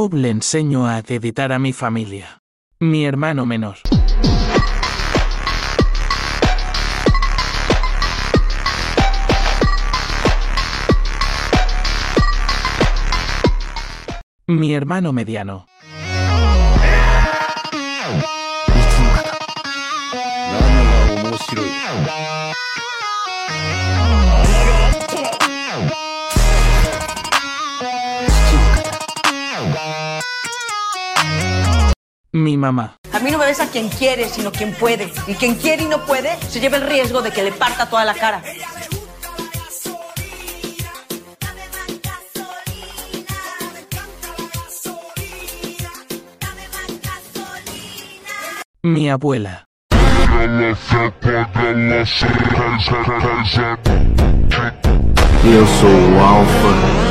Bob le enseño a editar a mi familia. Mi hermano menor. Mi hermano mediano. Mi mamá. A mí no me ves a quien quiere, sino quien puede. Y quien quiere y no puede, se lleva el riesgo de que le parta toda la cara. Mi abuela. Eu sou o Alfa.